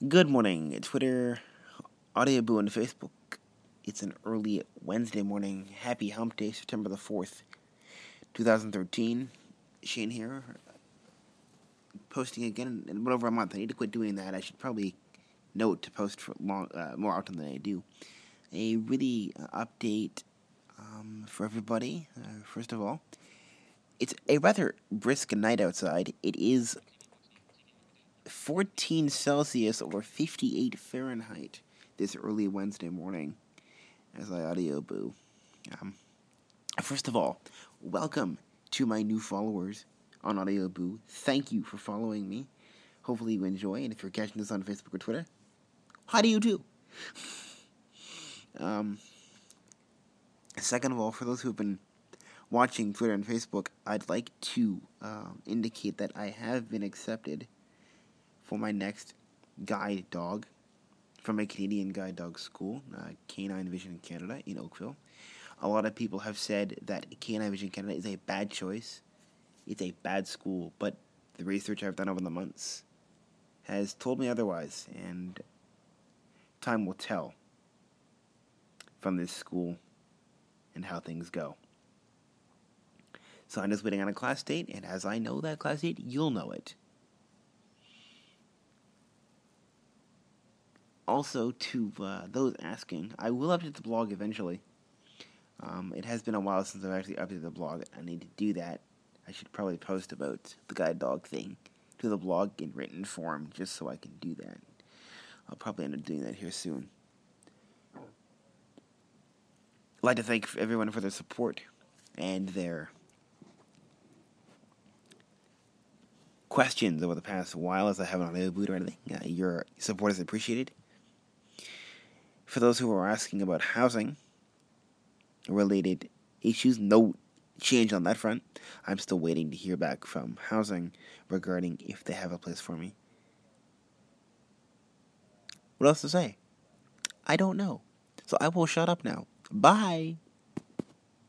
Good morning, Twitter, Audio Boo, and Facebook. It's an early Wednesday morning. Happy Hump Day, September the 4th, 2013. Shane here, posting again in over a month. I need to quit doing that. I should probably note to post for more often than I do. A really update for everybody. First of all, it's a rather brisk night outside. It is 14 Celsius or 58 Fahrenheit this early Wednesday morning as I audio boo. First of all, welcome to my new followers on Audio Boo. Thank you for following me. Hopefully you enjoy, and if you're catching this on Facebook or Twitter, how do you do? Second of all, for those who have been watching Twitter and Facebook, I'd like to indicate that I have been accepted for my next guide dog from a Canadian guide dog school, Canine Vision Canada in Oakville. A lot of people have said that Canine Vision Canada is a bad choice. It's a bad school, but the research I've done over the months has told me otherwise, and time will tell from this school and how things go. So I'm just waiting on a class date, and as I know that class date, you'll know it. Also, to those asking, I will update the blog eventually. It has been a while since I've actually updated the blog. I need to do that. I should probably post about the guide dog thing to the blog in written form, just so I can do that. I'll probably end up doing that here soon. I'd like to thank everyone for their support and their questions over the past while, as I haven't on a boot or anything. Your support is appreciated. For those who are asking about housing related issues, no change on that front. I'm still waiting to hear back from housing regarding if they have a place for me. What else to say? I don't know. So I will shut up now. Bye.